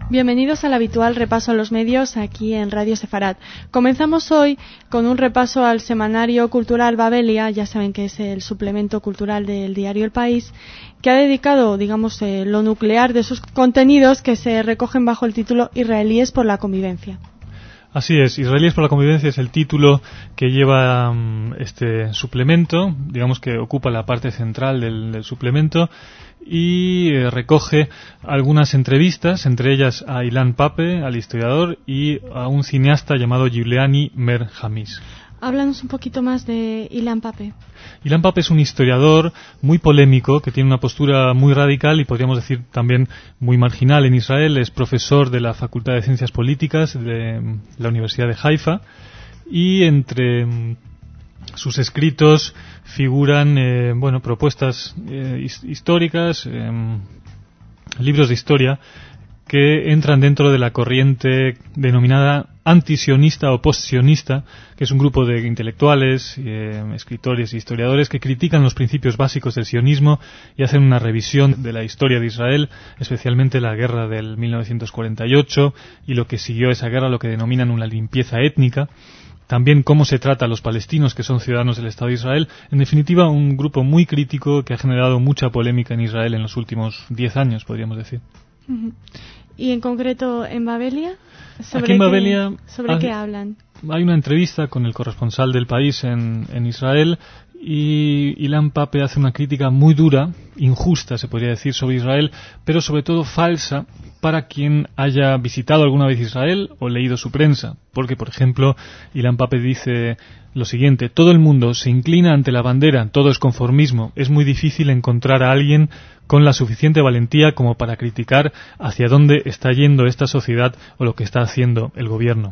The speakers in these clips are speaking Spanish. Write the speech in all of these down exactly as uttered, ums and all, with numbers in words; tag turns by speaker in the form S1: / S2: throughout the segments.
S1: Bienvenidos al habitual repaso a los medios aquí en Radio Sefarad. Comenzamos hoy con un repaso al semanario cultural Babelia, ya saben que es el suplemento cultural del diario El País, que ha dedicado, digamos, eh, lo nuclear de sus contenidos que se recogen bajo el título Israelíes por la convivencia.
S2: Así es, Israelíes por la convivencia es el título que lleva um, este suplemento, digamos que ocupa la parte central del, del suplemento y eh, recoge algunas entrevistas, entre ellas a Ilan Pappé, al historiador, y a un cineasta llamado Giuliani Mer Hamis.
S1: Háblanos un poquito más de Ilan Pappé.
S2: Ilan Pappé es un historiador muy polémico, que tiene una postura muy radical y podríamos decir también muy marginal en Israel. Es profesor de la Facultad de Ciencias Políticas de la Universidad de Haifa y entre sus escritos figuran eh, bueno propuestas eh, históricas, eh, libros de historia que entran dentro de la corriente denominada antisionista o postsionista, que es un grupo de intelectuales, eh, escritores e historiadores que critican los principios básicos del sionismo y hacen una revisión de la historia de Israel, especialmente la guerra del mil novecientos cuarenta y ocho y lo que siguió esa guerra, lo que denominan una limpieza étnica. También cómo se trata a los palestinos que son ciudadanos del Estado de Israel. En definitiva, un grupo muy crítico que ha generado mucha polémica en Israel en los últimos diez años, podríamos decir.
S1: Uh-huh. ¿Y en concreto en Babelia? ¿Sobre
S2: Aquí en Babelia
S1: qué, ¿sobre ha, qué hablan?
S2: Hay una entrevista con el corresponsal del País en, en Israel y Ilan Pappé hace una crítica muy dura, injusta se podría decir, sobre Israel, pero sobre todo falsa para quien haya visitado alguna vez Israel o leído su prensa. Porque, por ejemplo, Ilan Pappé dice lo siguiente: todo el mundo se inclina ante la bandera, todo es conformismo, es muy difícil encontrar a alguien con la suficiente valentía como para criticar hacia dónde está yendo esta sociedad o lo que está haciendo el gobierno.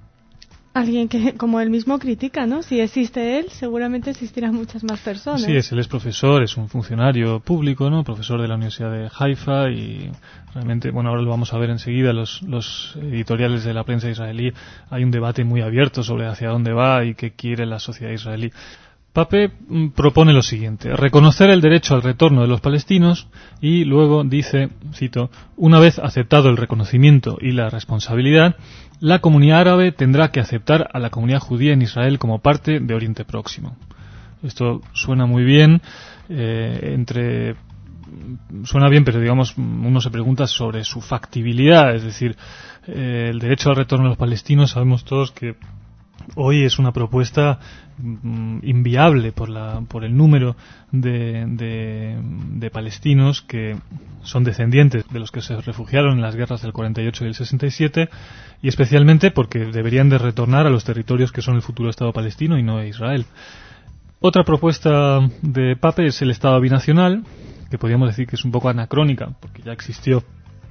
S1: Alguien que, como él mismo, critica, ¿no? Si existe él, seguramente existirán muchas más personas.
S2: Sí, es, él es profesor, es un funcionario público, ¿no? Profesor de la Universidad de Haifa y realmente, bueno, ahora lo vamos a ver enseguida, los, los editoriales de la prensa israelí. Hay un debate muy abierto sobre hacia dónde va y qué quiere la sociedad israelí. Pappé propone lo siguiente: reconocer el derecho al retorno de los palestinos y luego dice, cito, una vez aceptado el reconocimiento y la responsabilidad, la comunidad árabe tendrá que aceptar a la comunidad judía en Israel como parte de Oriente Próximo. Esto suena muy bien, eh, entre suena bien, pero digamos uno se pregunta sobre su factibilidad, es decir, eh, el derecho al retorno de los palestinos, sabemos todos que hoy es una propuesta mm, inviable por la por el número de, de, de palestinos que son descendientes de los que se refugiaron en las guerras del cuarenta y ocho y el sesenta y siete, y especialmente porque deberían de retornar a los territorios que son el futuro Estado palestino y no de Israel. Otra propuesta de Pappé es el Estado binacional, que podríamos decir que es un poco anacrónica, porque ya existió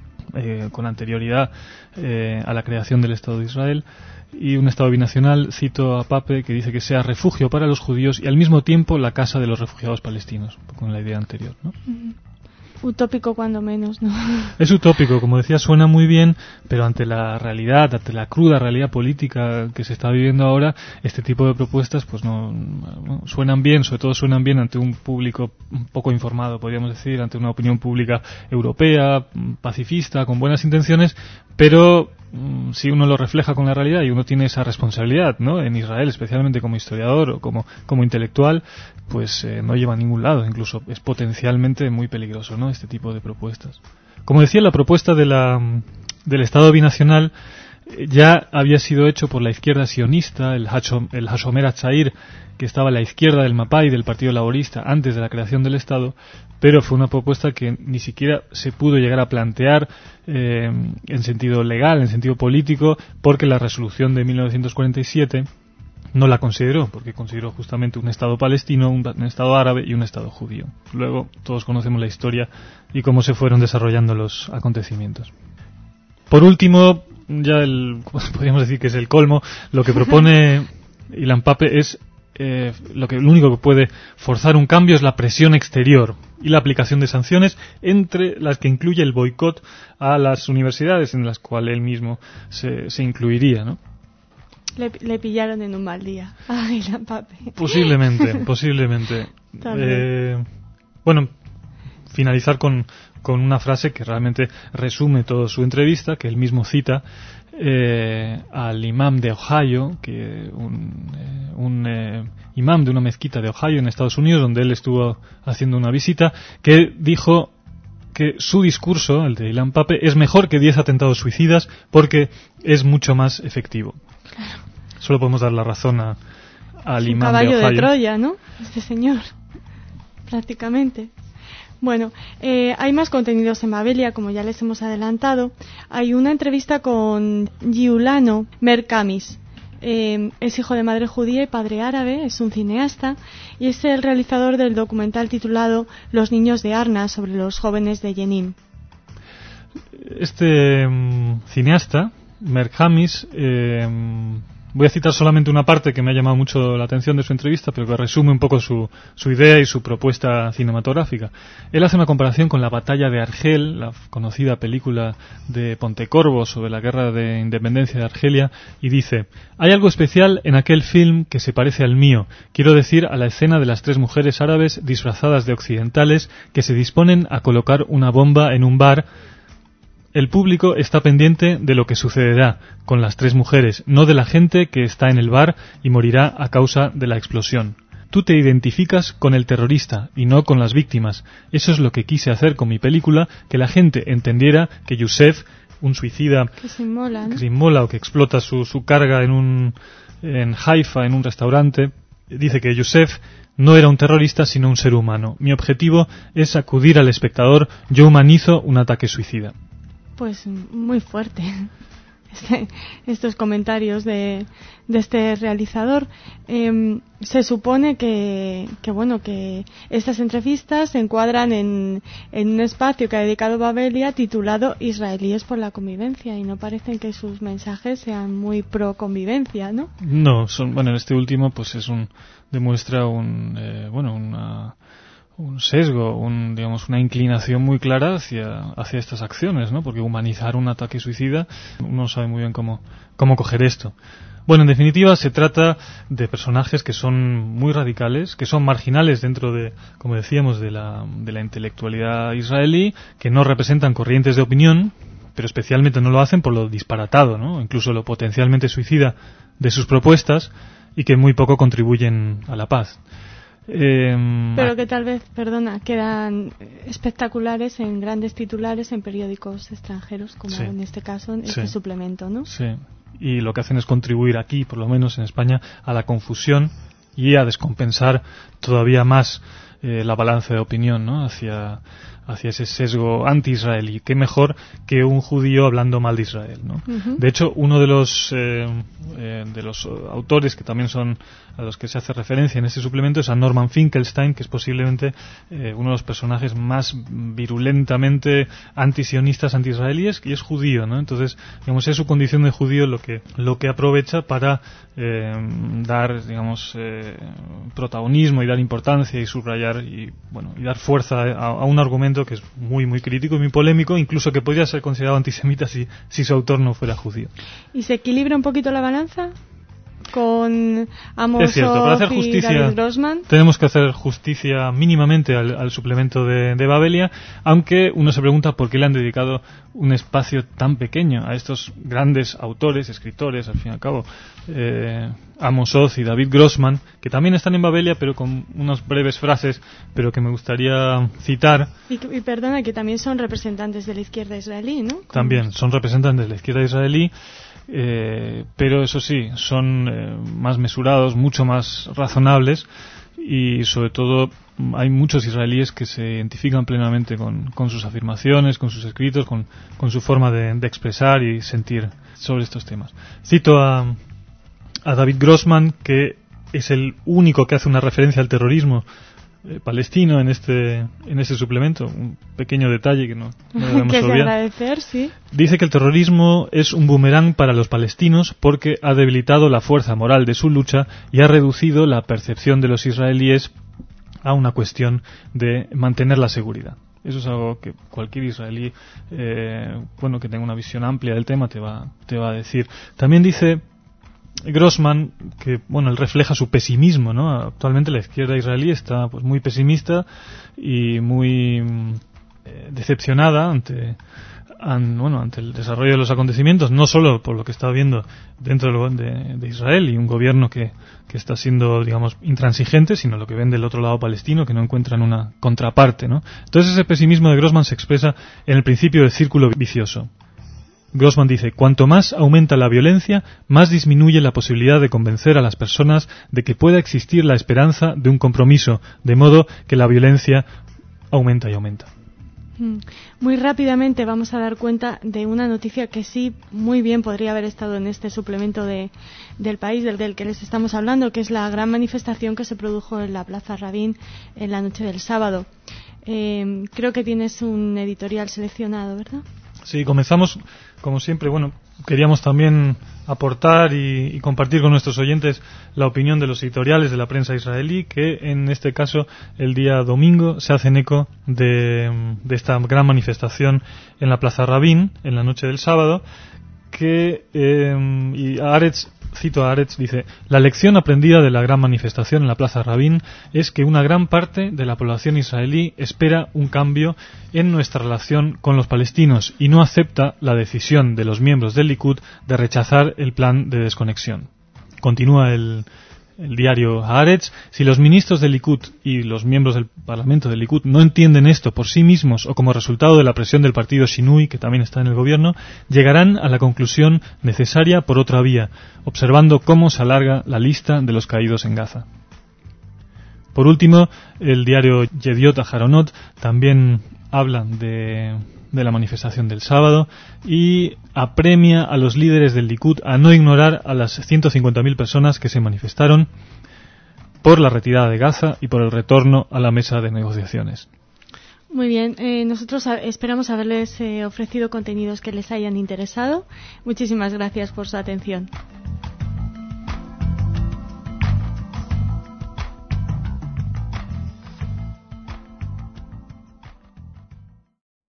S2: eh, con anterioridad eh, a la creación del Estado de Israel. Y un Estado binacional, cito a Pappé, que dice que sea refugio para los judíos y al mismo tiempo la casa de los refugiados palestinos, con la idea anterior, ¿no?
S1: Uh-huh. Utópico cuando menos, ¿no? Es
S2: utópico, como decía, suena muy bien, pero ante la realidad, ante la cruda realidad política que se está viviendo ahora, este tipo de propuestas pues no, no suenan bien, sobre todo suenan bien ante un público un poco informado, podríamos decir, ante una opinión pública europea, pacifista, con buenas intenciones, pero si uno lo refleja con la realidad y uno tiene esa responsabilidad, ¿no? En Israel, especialmente como historiador o como, como intelectual, pues eh, no lleva a ningún lado, incluso es potencialmente muy peligroso, ¿no? Este tipo de propuestas. Como decía, la propuesta de la, del Estado binacional eh, ya había sido hecho por la izquierda sionista, el, Hashom, el Hashomer Hatzair, que estaba a la izquierda del Mapai del Partido Laborista antes de la creación del Estado, pero fue una propuesta que ni siquiera se pudo llegar a plantear eh, en sentido legal, en sentido político, porque la resolución de mil novecientos cuarenta y siete no la consideró, porque consideró justamente un Estado palestino, un, un Estado árabe y un Estado judío. Luego todos conocemos la historia y cómo se fueron desarrollando los acontecimientos. Por último, ya el, podríamos decir que es el colmo, lo que propone Ilan Pappé es Eh, lo que lo único que puede forzar un cambio es la presión exterior y la aplicación de sanciones, entre las que incluye el boicot a las universidades, en las cuales él mismo se, se incluiría, ¿no?
S1: Le, le pillaron en un mal día. Ay, Ilan Pappé.
S2: Posiblemente, posiblemente. Eh, bueno, finalizar con, con una frase que realmente resume toda su entrevista, que él mismo cita eh, al imam de Ohio, que un, eh, un eh, imam de una mezquita de Ohio en Estados Unidos, donde él estuvo haciendo una visita, que dijo que su discurso, el de Ilan Pappé, es mejor que diez atentados suicidas porque es mucho más efectivo.
S1: Claro.
S2: Solo podemos dar la razón a, al
S1: un
S2: imam de Ohio.
S1: Caballo de Troya, ¿no? Este señor, prácticamente. Bueno, eh, hay más contenidos en Babelia, como ya les hemos adelantado. Hay una entrevista con Giuliano Mercamis. Eh, es hijo de madre judía y padre árabe, es un cineasta y es el realizador del documental titulado Los niños de Arna, sobre los jóvenes de Jenin.
S2: Este um, cineasta, Mercamis, eh, voy a citar solamente una parte que me ha llamado mucho la atención de su entrevista, pero que resume un poco su, su idea y su propuesta cinematográfica. Él hace una comparación con la batalla de Argel, la conocida película de Pontecorvo sobre la guerra de independencia de Argelia, y dice: hay algo especial en aquel film que se parece al mío, quiero decir a la escena de las tres mujeres árabes disfrazadas de occidentales que se disponen a colocar una bomba en un bar. El público está pendiente de lo que sucederá con las tres mujeres, no de la gente que está en el bar y morirá a causa de la explosión. Tú te identificas con el terrorista y no con las víctimas. Eso es lo que quise hacer con mi película, que la gente entendiera que Yusef, un suicida
S1: que se inmola, ¿no?
S2: que se inmola o que explota su, su carga en un en Haifa, en un restaurante, dice que Yusef no era un terrorista sino un ser humano. Mi objetivo es acudir al espectador. Yo humanizo un ataque suicida.
S1: Pues muy fuerte este, estos comentarios de, de este realizador. Eh, se supone que, que bueno que estas entrevistas se encuadran en, en un espacio que ha dedicado Babelia titulado Israelíes por la convivencia, y no parecen que sus mensajes sean muy pro convivencia, ¿no?
S2: No, son, bueno, en este último pues es un demuestra un eh, bueno una un sesgo, un, digamos, una inclinación muy clara hacia, hacia estas acciones, ¿no? Porque humanizar un ataque suicida, uno no sabe muy bien cómo, cómo coger esto. Bueno, en definitiva, se trata de personajes que son muy radicales, que son marginales dentro de, como decíamos, de la, de la intelectualidad israelí, que no representan corrientes de opinión, pero especialmente no lo hacen por lo disparatado, ¿no? Incluso lo potencialmente suicida de sus propuestas, y que muy poco contribuyen a la paz. Eh,
S1: Pero que tal vez, perdona, quedan espectaculares en grandes titulares en periódicos extranjeros, como sí. en este caso, en este sí. suplemento, ¿no?
S2: Sí, y lo que hacen es contribuir aquí, por lo menos en España, a la confusión y a descompensar todavía más eh, la balanza de opinión, ¿no? Hacia, hacia ese sesgo anti-israelí. Qué mejor que un judío hablando mal de Israel, ¿no? Uh-huh. De hecho, uno de los eh, eh, de los autores que también son a los que se hace referencia en este suplemento es a Norman Finkelstein, que es posiblemente eh, uno de los personajes más virulentamente antisionistas, anti-israelíes, y es judío, ¿no? Entonces, digamos, es su condición de judío lo que lo que aprovecha para eh, dar, digamos, eh, protagonismo y dar importancia y subrayar y, bueno, y dar fuerza a, a un argumento que es muy, muy crítico y muy polémico, incluso que podría ser considerado antisemita si, si su autor no fuera judío.
S1: ¿Y se equilibra un poquito la balanza con Amos
S2: es cierto, para hacer justicia,
S1: y David Grossman?
S2: Tenemos que hacer justicia mínimamente al, al suplemento de, de Babelia, aunque uno se pregunta por qué le han dedicado un espacio tan pequeño a estos grandes autores, escritores, al fin y al cabo, eh, Amos Oz y David Grossman, que también están en Babelia, pero con unas breves frases, pero que me gustaría citar.
S1: Y, y perdona, que también son representantes de la izquierda israelí, ¿no?
S2: También son representantes de la izquierda israelí. Eh, pero eso sí, son eh, más mesurados, mucho más razonables, y sobre todo hay muchos israelíes que se identifican plenamente con, con sus afirmaciones, con sus escritos, con, con su forma de, de expresar y sentir sobre estos temas. Cito a, a David Grossman, que es el único que hace una referencia al terrorismo Eh, palestino en este en este suplemento, un pequeño detalle que no, no debemos
S1: que
S2: olvidar.
S1: agradecer, sí.
S2: Dice que el terrorismo es un boomerang para los palestinos porque ha debilitado la fuerza moral de su lucha y ha reducido la percepción de los israelíes a una cuestión de mantener la seguridad. Eso es algo que cualquier israelí eh, bueno que tenga una visión amplia del tema te va te va a decir. También dice Grossman que, bueno, él refleja su pesimismo, ¿no? Actualmente la izquierda israelí está pues muy pesimista y muy eh, decepcionada ante An, bueno, ante el desarrollo de los acontecimientos, no solo por lo que está habiendo dentro de, de Israel y un gobierno que, que está siendo, digamos, intransigente, sino lo que ven del otro lado palestino, que no encuentran una contraparte, ¿no? Entonces ese pesimismo de Grossman se expresa en el principio del círculo vicioso. Grossman dice: cuanto más aumenta la violencia, más disminuye la posibilidad de convencer a las personas de que pueda existir la esperanza de un compromiso, de modo que la violencia aumenta y aumenta.
S1: Muy rápidamente vamos a dar cuenta de una noticia que sí muy bien podría haber estado en este suplemento de, del país del, del que les estamos hablando, que es la gran manifestación que se produjo en la Plaza Rabin en la noche del sábado. Eh, creo que tienes un editorial seleccionado, ¿verdad?
S2: Sí, comenzamos, como siempre, bueno, queríamos también aportar y, y compartir con nuestros oyentes la opinión de los editoriales de la prensa israelí, que en este caso el día domingo se hacen eco de, de esta gran manifestación en la Plaza Rabin, en la noche del sábado, que, eh, y Haaretz, cito a Haaretz, dice: la lección aprendida de la gran manifestación en la Plaza Rabin es que una gran parte de la población israelí espera un cambio en nuestra relación con los palestinos y no acepta la decisión de los miembros del Likud de rechazar el plan de desconexión. Continúa el, el diario Haaretz: si los ministros del Likud y los miembros del Parlamento del Likud no entienden esto por sí mismos o como resultado de la presión del partido Shinui, que también está en el gobierno, llegarán a la conclusión necesaria por otra vía, observando cómo se alarga la lista de los caídos en Gaza. Por último, el diario Yediot Aharonot también habla de, de la manifestación del sábado y apremia a los líderes del Likud a no ignorar a las ciento cincuenta mil personas que se manifestaron por la retirada de Gaza y por el retorno a la mesa de negociaciones.
S1: Muy bien, eh, nosotros a- esperamos haberles eh, ofrecido contenidos que les hayan interesado. Muchísimas gracias por su atención.